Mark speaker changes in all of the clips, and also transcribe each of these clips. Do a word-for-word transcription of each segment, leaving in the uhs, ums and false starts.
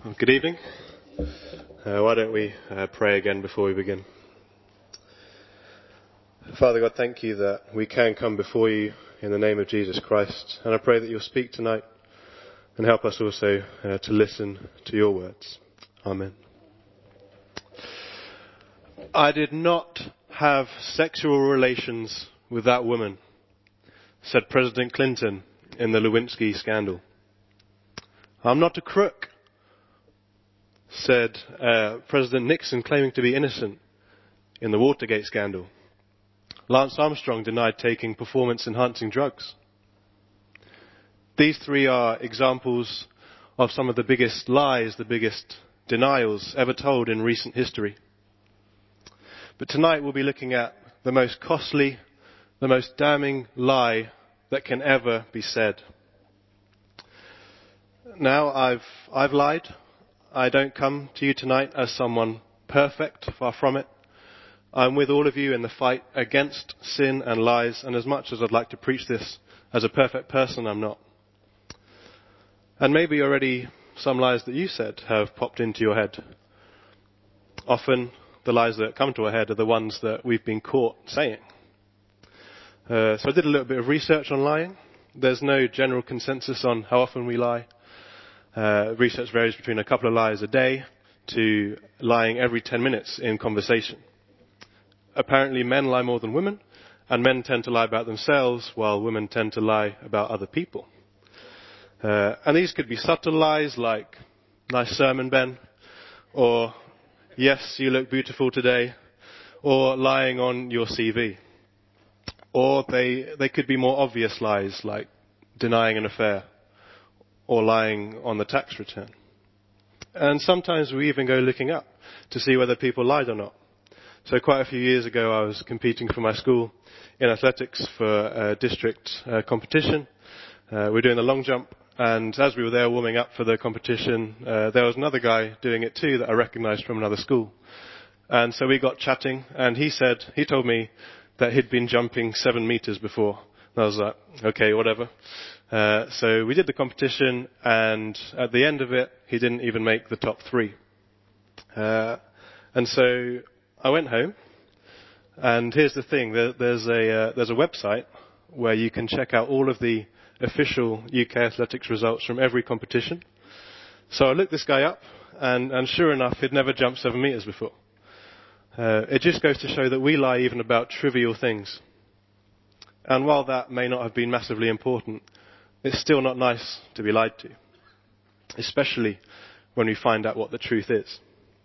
Speaker 1: Good evening. Uh, why don't we uh, pray again before we begin? Father God, thank you that we can come before you in the name of Jesus Christ. And I pray that you'll speak tonight and help us also uh, to listen to your words. Amen. I did not have sexual relations with that woman, said President Clinton in the Lewinsky scandal. I'm not a crook, said uh, President Nixon, claiming to be innocent in the Watergate scandal. Lance Armstrong denied taking performance-enhancing drugs. These three are examples of some of the biggest lies, the biggest denials ever told in recent history. But tonight we'll be looking at the most costly, the most damning lie that can ever be said. Now, I've, I've lied. I don't come to you tonight as someone perfect, far from it. I'm with all of you in the fight against sin and lies, and as much as I'd like to preach this as a perfect person, I'm not. And maybe already some lies that you said have popped into your head. Often the lies that come to our head are the ones that we've been caught saying. Uh, so I did a little bit of research on lying. There's no general consensus on how often we lie. Uh, research varies between a couple of lies a day to lying every ten minutes in conversation. Apparently men lie more than women, and men tend to lie about themselves while women tend to lie about other people. Uh, and these could be subtle lies like, nice sermon, Ben, or yes, you look beautiful today, or lying on your C V. Or they, they could be more obvious lies like denying an affair, or lying on the tax return. And sometimes we even go looking up to see whether people lied or not. So quite a few years ago I was competing for my school in athletics for a district uh, competition. Uh, we were doing the long jump, and as we were there warming up for the competition, uh, there was another guy doing it too that I recognised from another school. And so we got chatting, and he said, he told me that he'd been jumping seven metres before. And I was like, okay, whatever. Uh, so we did the competition, and at the end of it, he didn't even make the top three. Uh, and so I went home, and here's the thing: there, there's a uh, there's a website where you can check out all of the official U K athletics results from every competition. So I looked this guy up, and, and sure enough, he'd never jumped seven metres before. Uh, it just goes to show that we lie even about trivial things. And while that may not have been massively important, it's still not nice to be lied to, especially when we find out what the truth is.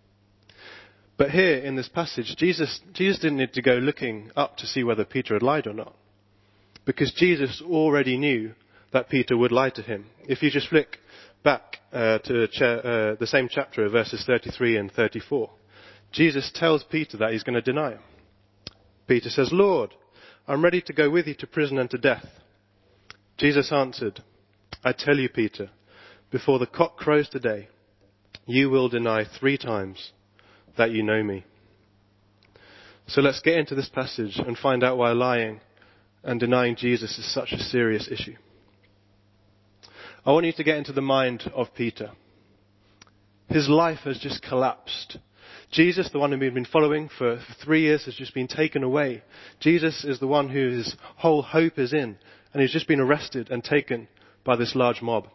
Speaker 1: But here in this passage, Jesus, Jesus didn't need to go looking up to see whether Peter had lied or not, because Jesus already knew that Peter would lie to him. If you just flick back uh, to cha- uh, the same chapter, verses thirty-three and thirty-four, Jesus tells Peter that he's going to deny him. Peter says, "Lord, I'm ready to go with you to prison and to death." Jesus answered, "I tell you, Peter, before the cock crows today, you will deny three times that you know me." So let's get into this passage and find out why lying and denying Jesus is such a serious issue. I want you to get into the mind of Peter. His life has just collapsed. Jesus, the one whom he'd been following for, for three years, has just been taken away. Jesus is the one whose whole hope is in, and he's just been arrested and taken by this large mob.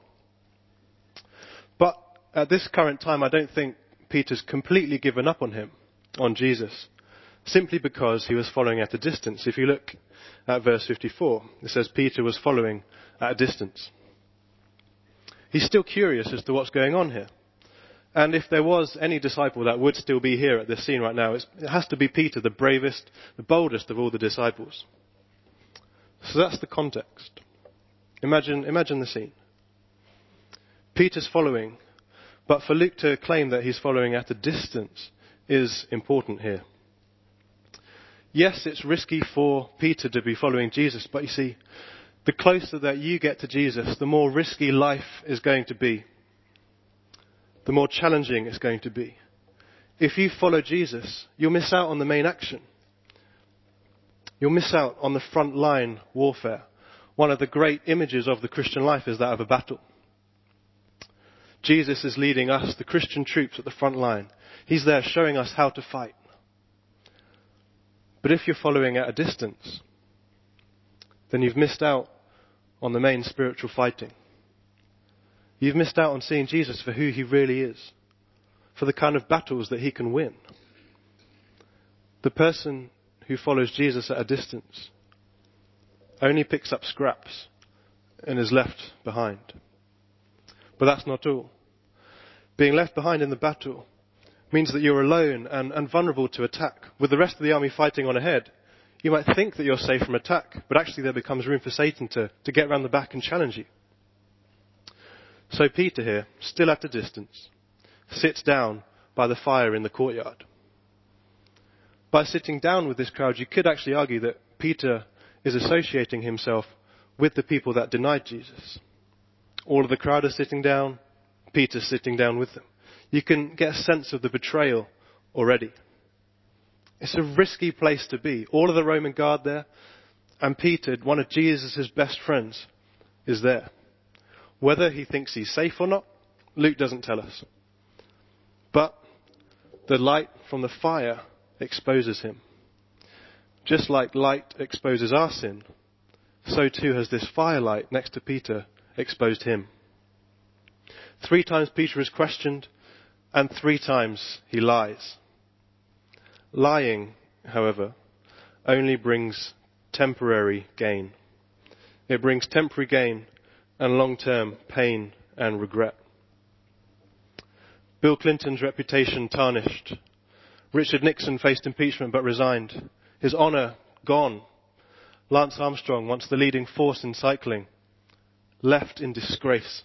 Speaker 1: But at this current time, I don't think Peter's completely given up on him, on Jesus, simply because he was following at a distance. If you look at verse fifty-four, it says Peter was following at a distance. He's still curious as to what's going on here. And if there was any disciple that would still be here at this scene right now, it's, it has to be Peter, the bravest, the boldest of all the disciples. So that's the context. Imagine, imagine the scene. Peter's following, but for Luke to claim that he's following at a distance is important here. Yes, it's risky for Peter to be following Jesus, but you see, the closer that you get to Jesus, the more risky life is going to be. The more challenging it's going to be. If you follow Jesus, you'll miss out on the main action. You'll miss out on the front line warfare. One of the great images of the Christian life is that of a battle. Jesus is leading us, the Christian troops, at the front line. He's there showing us how to fight. But if you're following at a distance, then you've missed out on the main spiritual fighting. You've missed out on seeing Jesus for who he really is, for the kind of battles that he can win. The person who follows Jesus at a distance only picks up scraps and is left behind. But that's not all. Being left behind in the battle means that you're alone and, and vulnerable to attack. With the rest of the army fighting on ahead, you might think that you're safe from attack, but actually there becomes room for Satan to, to get round the back and challenge you. So Peter here, still at a distance, sits down by the fire in the courtyard. By sitting down with this crowd, you could actually argue that Peter is associating himself with the people that denied Jesus. All of the crowd are sitting down, Peter's sitting down with them. You can get a sense of the betrayal already. It's a risky place to be. All of the Roman guard there, and Peter, one of Jesus' best friends, is there. Whether he thinks he's safe or not, Luke doesn't tell us. But the light from the fire exposes him. Just like light exposes our sin, so too has this firelight next to Peter exposed him. Three times Peter is questioned, and three times he lies. Lying, however, only brings temporary gain. It brings temporary gain and long-term pain and regret. Bill Clinton's reputation tarnished. Richard Nixon faced impeachment but resigned. His honour gone. Lance Armstrong, once the leading force in cycling, left in disgrace.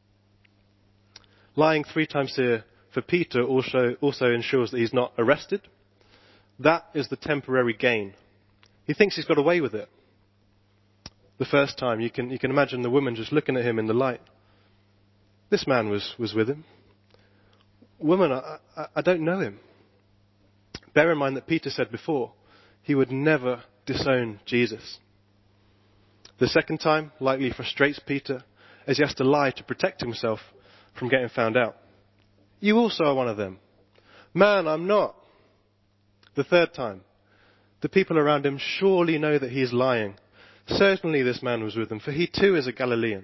Speaker 1: Lying three times here for Peter also, also ensures that he's not arrested. That is the temporary gain. He thinks he's got away with it. The first time, you can, you can imagine the woman just looking at him in the light. This man was, was with him. Woman, I, I, I don't know him. Bear in mind that Peter said before, he would never disown Jesus. The second time likely frustrates Peter as he has to lie to protect himself from getting found out. You also are one of them. Man, I'm not. The third time, the people around him surely know that he is lying. Certainly this man was with them, for he too is a Galilean.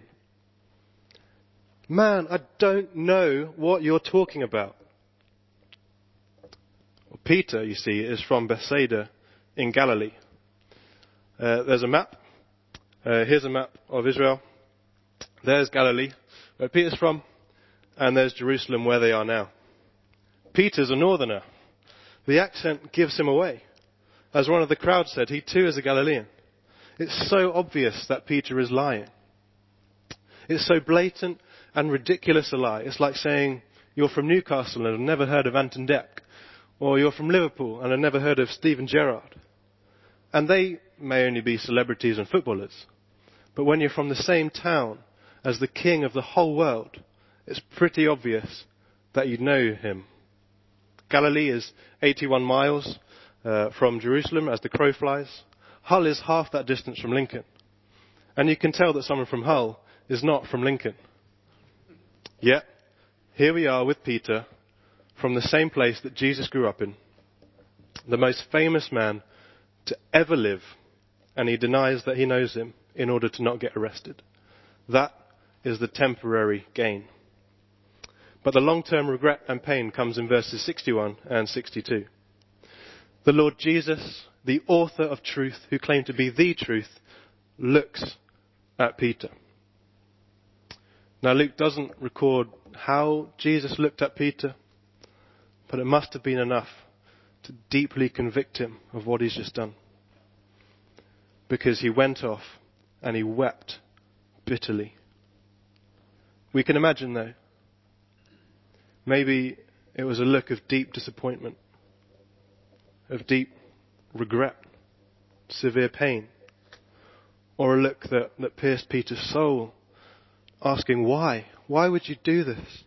Speaker 1: Man, I don't know what you're talking about. Well, Peter, you see, is from Bethsaida in Galilee. Uh, there's a map. Uh, here's a map of Israel. There's Galilee, where Peter's from, and there's Jerusalem, where they are now. Peter's a northerner. The accent gives him away. As one of the crowd said, he too is a Galilean. It's so obvious that Peter is lying. It's so blatant and ridiculous a lie. It's like saying you're from Newcastle and have never heard of Anton Deck, or you're from Liverpool and have never heard of Steven Gerrard. And they may only be celebrities and footballers, but when you're from the same town as the king of the whole world, it's pretty obvious that you know him. Galilee is eighty-one miles uh, from Jerusalem as the crow flies. Hull is half that distance from Lincoln. And you can tell that someone from Hull is not from Lincoln. Yet, here we are with Peter from the same place that Jesus grew up in, the most famous man to ever live, and he denies that he knows him in order to not get arrested. That is the temporary gain. But the long-term regret and pain comes in verses sixty-one and sixty-two. The Lord Jesus, the author of truth, who claimed to be the truth, looks at Peter. Now, Luke doesn't record how Jesus looked at Peter, but it must have been enough to deeply convict him of what he's just done. Because he went off and he wept bitterly. We can imagine, though, maybe it was a look of deep disappointment, of deep regret, severe pain, or a look that, that pierced Peter's soul, asking why? Why would you do this?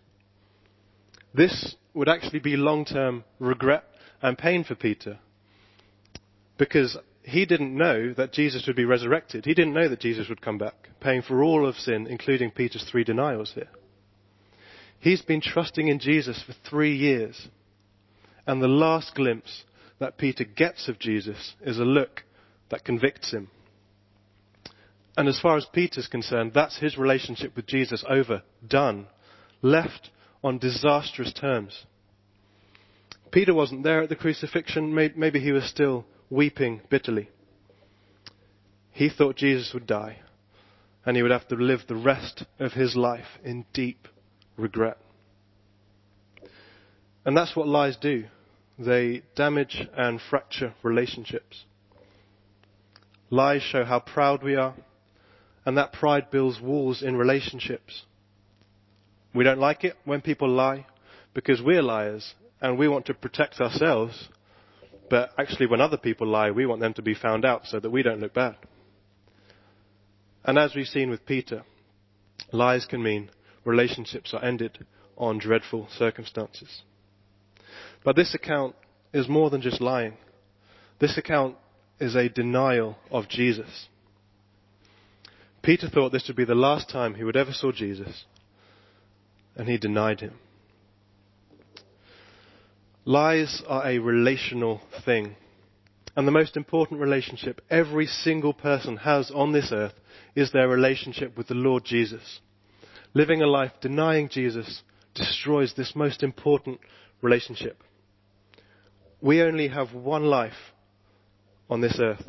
Speaker 1: This would actually be long-term regret and pain for Peter, because he didn't know that Jesus would be resurrected. He didn't know that Jesus would come back, paying for all of sin, including Peter's three denials here. He's been trusting in Jesus for three years. And the last glimpse that Peter gets of Jesus is a look that convicts him. And as far as Peter's concerned, that's his relationship with Jesus over, done, left on disastrous terms. Peter wasn't there at the crucifixion. Maybe he was still weeping bitterly. He thought Jesus would die, and he would have to live the rest of his life in deep regret. And that's what lies do. They damage and fracture relationships. Lies show how proud we are, and that pride builds walls in relationships. We don't like it when people lie because we're liars and we want to protect ourselves, but actually when other people lie, we want them to be found out so that we don't look bad. And as we've seen with Peter, lies can mean relationships are ended on dreadful circumstances. But this account is more than just lying. This account is a denial of Jesus. Peter thought this would be the last time he would ever saw Jesus, and he denied him. Lies are a relational thing. And the most important relationship every single person has on this earth is their relationship with the Lord Jesus. Living a life denying Jesus destroys this most important relationship. We only have one life on this earth.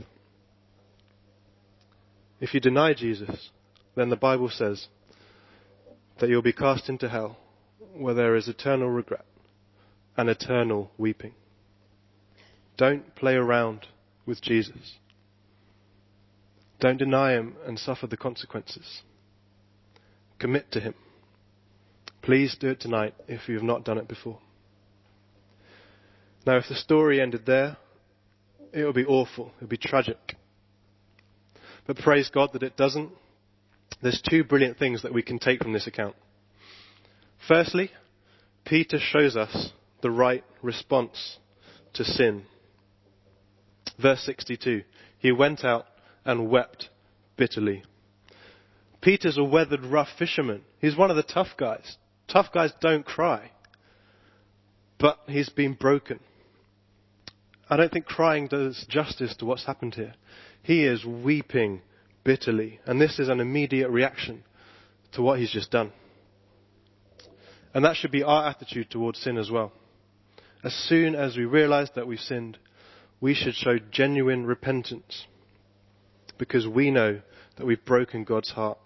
Speaker 1: If you deny Jesus, then the Bible says that you'll be cast into hell, where there is eternal regret and eternal weeping. Don't play around with Jesus. Don't deny him and suffer the consequences. Commit to him. Please do it tonight if you have not done it before. Now, if the story ended there, it would be awful. It would be tragic. But praise God that it doesn't. There's two brilliant things that we can take from this account. Firstly, Peter shows us the right response to sin. Verse sixty-two, he went out and wept bitterly. Peter's a weathered, rough fisherman. He's one of the tough guys. Tough guys don't cry. But he's been broken. I don't think crying does justice to what's happened here. He is weeping bitterly. And this is an immediate reaction to what he's just done. And that should be our attitude towards sin as well. As soon as we realize that we've sinned, we should show genuine repentance, because we know that we've broken God's heart.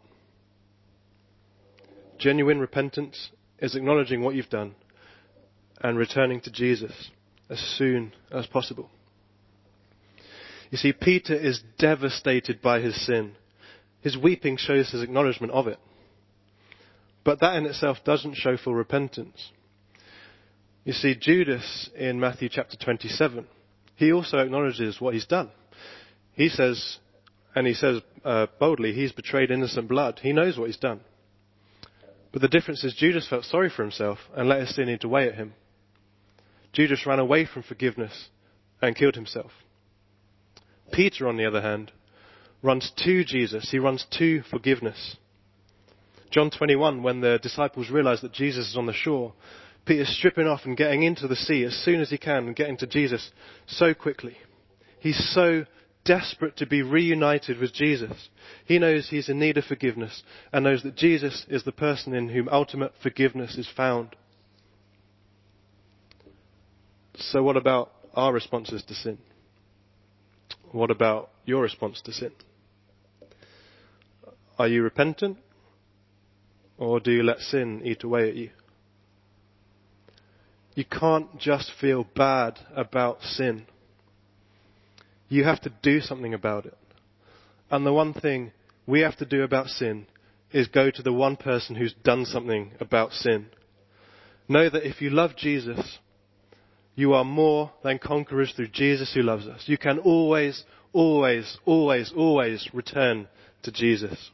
Speaker 1: Genuine repentance is acknowledging what you've done and returning to Jesus as soon as possible. You see, Peter is devastated by his sin. His weeping shows his acknowledgement of it. But that in itself doesn't show full repentance. You see, Judas in Matthew chapter twenty-seven, he also acknowledges what he's done. He says, and he says uh, boldly, he's betrayed innocent blood. He knows what he's done. But the difference is Judas felt sorry for himself and let his sin eat away at him. Judas ran away from forgiveness and killed himself. Peter, on the other hand, runs to Jesus. He runs to forgiveness. John twenty-one, when the disciples realize that Jesus is on the shore, Peter's stripping off and getting into the sea as soon as he can and getting to Jesus so quickly. He's so desperate to be reunited with Jesus. He knows he's in need of forgiveness and knows that Jesus is the person in whom ultimate forgiveness is found. So what about our responses to sin? What about your response to sin? Are you repentant? Or do you let sin eat away at you? You can't just feel bad about sin. You have to do something about it. And the one thing we have to do about sin is go to the one person who's done something about sin. Know that if you love Jesus, you are more than conquerors through Jesus who loves us. You can always, always, always, always return to Jesus.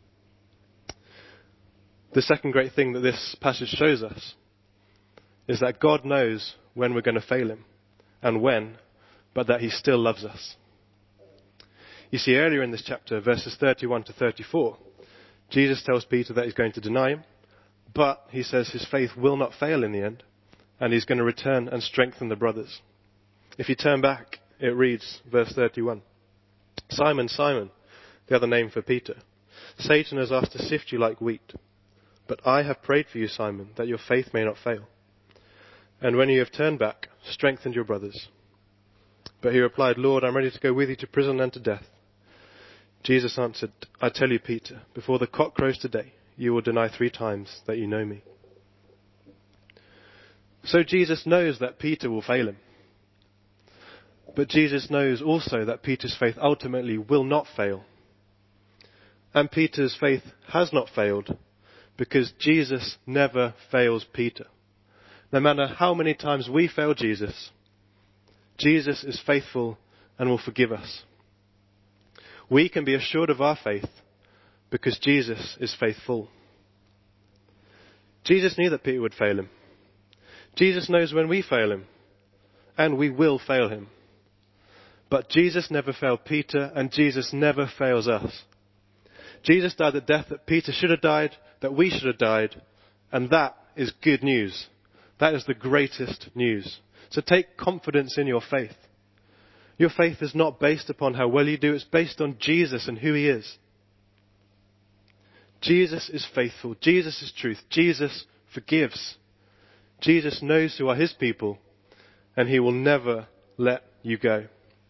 Speaker 1: The second great thing that this passage shows us is that God knows when we're going to fail him and when, but that he still loves us. You see, earlier in this chapter, verses thirty-one to thirty-four, Jesus tells Peter that he's going to deny him, But, he says, his faith will not fail in the end, and he's going to return and strengthen the brothers. If you turn back, it reads, verse thirty-one, Simon, Simon, the other name for Peter, Satan has asked to sift you like wheat, but I have prayed for you, Simon, that your faith may not fail. And when you have turned back, strengthened your brothers. But he replied, Lord, I'm ready to go with you to prison and to death. Jesus answered, I tell you, Peter, before the cock crows today, you will deny three times that you know me. So Jesus knows that Peter will fail him. But Jesus knows also that Peter's faith ultimately will not fail. And Peter's faith has not failed because Jesus never fails Peter. No matter how many times we fail Jesus, Jesus is faithful and will forgive us. We can be assured of our faith because Jesus is faithful. Jesus knew that Peter would fail him. Jesus knows when we fail him, and we will fail him. But Jesus never failed Peter, and Jesus never fails us. Jesus died the death that Peter should have died, that we should have died, and that is good news. That is the greatest news. So take confidence in your faith. Your faith is not based upon how well you do, it's based on Jesus and who he is. Jesus is faithful. Jesus is truth. Jesus forgives. Jesus knows who are his people, and he will never let you go.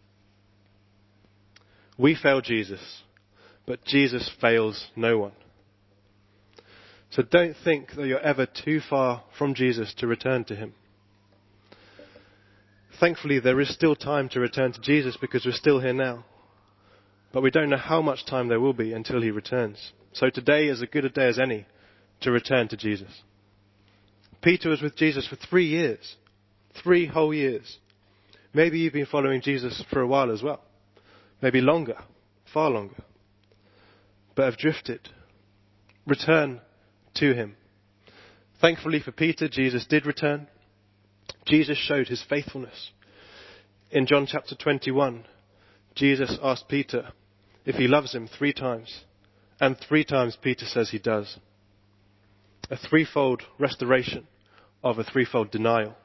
Speaker 1: We fail Jesus, but Jesus fails no one. So don't think that you're ever too far from Jesus to return to him. Thankfully, there is still time to return to Jesus because we're still here now. But we don't know how much time there will be until he returns. So today is as good a day as any to return to Jesus. Peter was with Jesus for three years. Three whole years. Maybe you've been following Jesus for a while as well. Maybe longer. Far longer. But have drifted. Return to him. Thankfully for Peter, Jesus did return. Jesus showed his faithfulness. In John chapter twenty-one, Jesus asked Peter if he loves him three times. And three times Peter says he does. A threefold restoration of a threefold denial.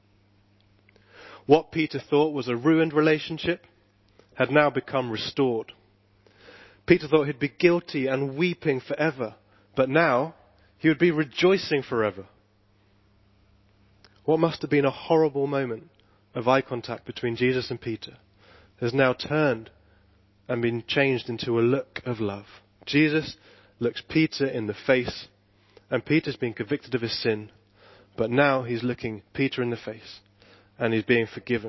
Speaker 1: What Peter thought was a ruined relationship had now become restored. Peter thought he'd be guilty and weeping forever, but now he would be rejoicing forever. What must have been a horrible moment of eye contact between Jesus and Peter has now turned and been changed into a look of love. Jesus looks Peter in the face, and Peter's been convicted of his sin, but now he's looking Peter in the face, and he's being forgiven.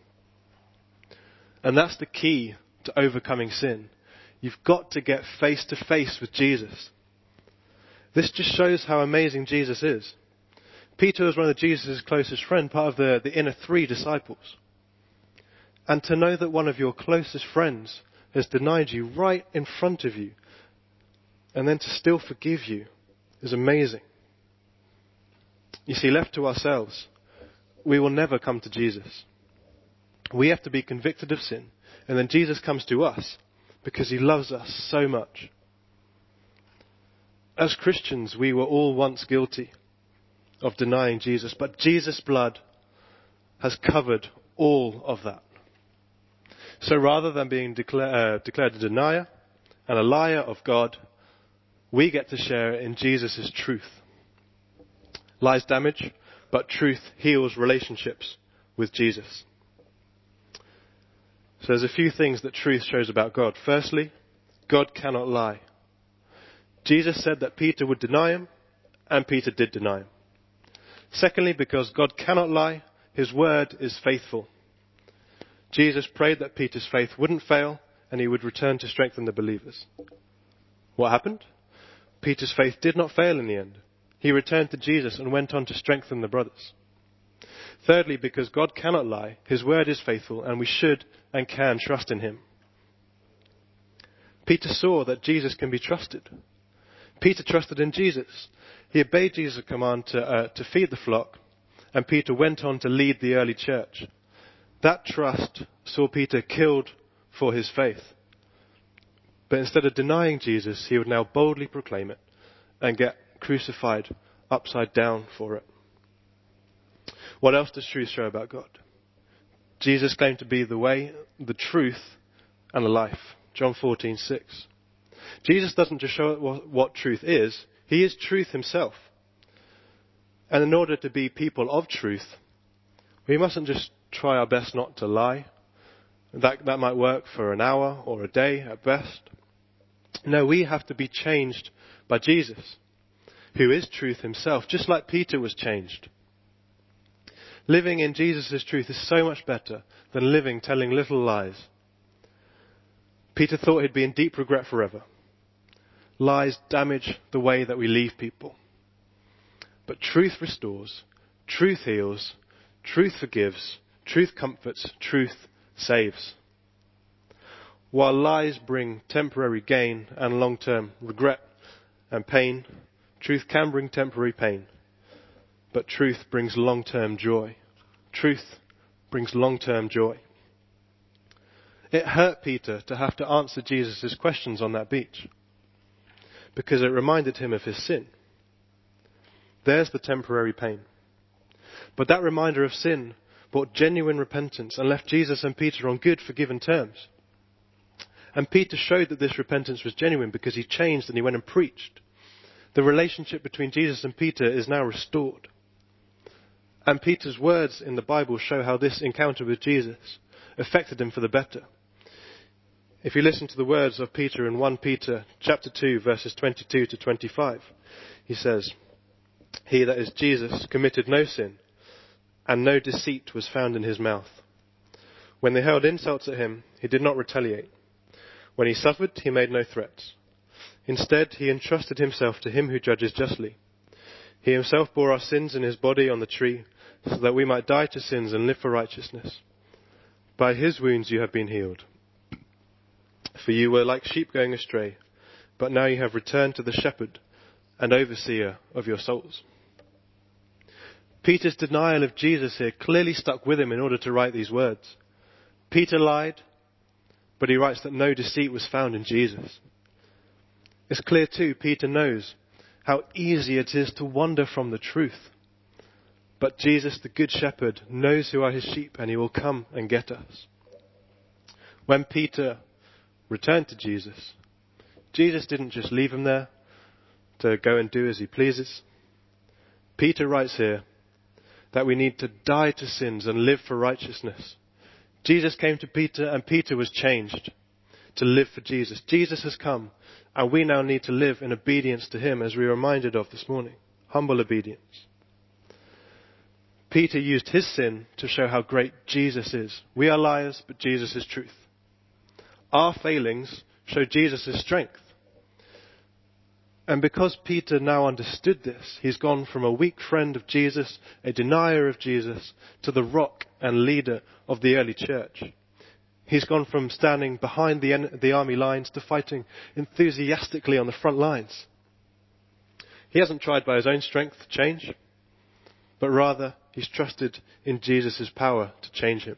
Speaker 1: And that's the key to overcoming sin. You've got to get face to face with Jesus. This just shows how amazing Jesus is. Peter was one of Jesus' closest friends, part of the, the inner three disciples. And to know that one of your closest friends has denied you right in front of you, and then to still forgive you, is amazing. You see, left to ourselves, we will never come to Jesus. We have to be convicted of sin, and then Jesus comes to us because he loves us so much. As Christians, we were all once guilty of denying Jesus, but Jesus' blood has covered all of that. So rather than being declare, uh, declared a denier and a liar of God, we get to share in Jesus' truth. Lies damage, but truth heals relationships with Jesus. So there's a few things that truth shows about God. Firstly, God cannot lie. Jesus said that Peter would deny him, and Peter did deny him. Secondly, because God cannot lie, his word is faithful. Jesus prayed that Peter's faith wouldn't fail, and he would return to strengthen the believers. What happened? Peter's faith did not fail in the end. He returned to Jesus and went on to strengthen the brothers. Thirdly, because God cannot lie, his word is faithful, and we should and can trust in him. Peter saw that Jesus can be trusted. Peter trusted in Jesus. He obeyed Jesus' command to, uh, to feed the flock, and Peter went on to lead the early church. That trust saw Peter killed for his faith. But instead of denying Jesus, he would now boldly proclaim it and get crucified upside down for it. What else does truth show about God? Jesus claimed to be the way, the truth, and the life. John fourteen six. Jesus doesn't just show what, what truth is, he is truth himself. And in order to be people of truth, we mustn't just try our best not to lie. That, that might work for an hour or a day at best. No, we have to be changed by Jesus, who is truth himself, just like Peter was changed. Living in Jesus' truth is so much better than living telling little lies. Peter thought he'd be in deep regret forever. Lies damage the way that we leave people. But truth restores, truth heals, truth forgives, truth comforts, truth saves. While lies bring temporary gain and long-term regret and pain, truth can bring temporary pain. But truth brings long-term joy. Truth brings long-term joy. It hurt Peter to have to answer Jesus' questions on that beach, because it reminded him of his sin. There's the temporary pain. But that reminder of sin brought genuine repentance and left Jesus and Peter on good, forgiven terms. And Peter showed that this repentance was genuine because he changed and he went and preached. The relationship between Jesus and Peter is now restored. And Peter's words in the Bible show how this encounter with Jesus affected him for the better. If you listen to the words of Peter in First Peter chapter two, verses twenty-two to twenty-five, he says, "He, that is Jesus, committed no sin, and no deceit was found in his mouth. When they hurled insults at him, he did not retaliate. When he suffered, he made no threats. Instead, he entrusted himself to him who judges justly. He himself bore our sins in his body on the tree, so that we might die to sins and live for righteousness. By his wounds you have been healed. For you were like sheep going astray, but now you have returned to the shepherd and overseer of your souls." Peter's denial of Jesus here clearly stuck with him in order to write these words. Peter lied, but he writes that no deceit was found in Jesus. It's clear too, Peter knows how easy it is to wander from the truth. But Jesus, the Good Shepherd, knows who are his sheep, and he will come and get us. When Peter returned to Jesus, Jesus didn't just leave him there to go and do as he pleases. Peter writes here that we need to die to sins and live for righteousness. Jesus came to Peter, and Peter was changed to live for Jesus. Jesus has come, and we now need to live in obedience to him, as we were reminded of this morning. Humble obedience. Peter used his sin to show how great Jesus is. We are liars, but Jesus is truth. Our failings show Jesus' strength. And because Peter now understood this, he's gone from a weak friend of Jesus, a denier of Jesus, to the rock and leader of the early church. He's gone from standing behind the, en- the army lines to fighting enthusiastically on the front lines. He hasn't tried by his own strength to change, but rather he's trusted in Jesus' power to change him.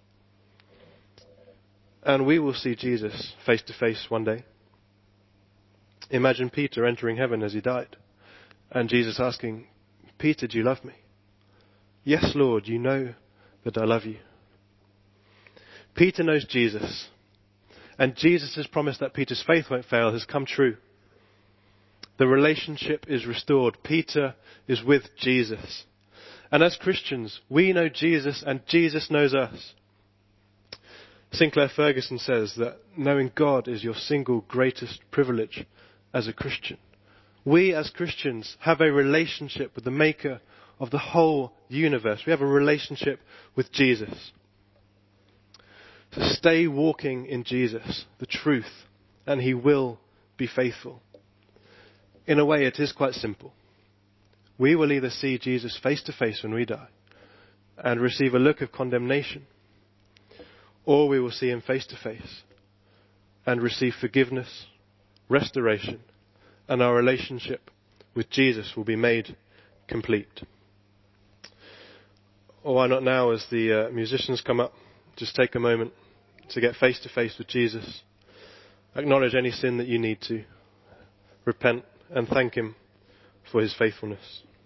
Speaker 1: And we will see Jesus face to face one day. Imagine Peter entering heaven as he died, and Jesus asking, "Peter, do you love me?" "Yes, Lord, you know that I love you." Peter knows Jesus, and Jesus' promise that Peter's faith won't fail has come true. The relationship is restored. Peter is with Jesus. And as Christians, we know Jesus and Jesus knows us. Sinclair Ferguson says that knowing God is your single greatest privilege as a Christian. We as Christians have a relationship with the maker of the whole universe. We have a relationship with Jesus. So stay walking in Jesus, the truth, and he will be faithful. In a way, it is quite simple. We will either see Jesus face to face when we die and receive a look of condemnation, or we will see him face to face and receive forgiveness, restoration, and our relationship with Jesus will be made complete. Or why not now, as the uh, musicians come up, just take a moment to get face to face with Jesus. Acknowledge any sin that you need to. Repent and thank him for his faithfulness.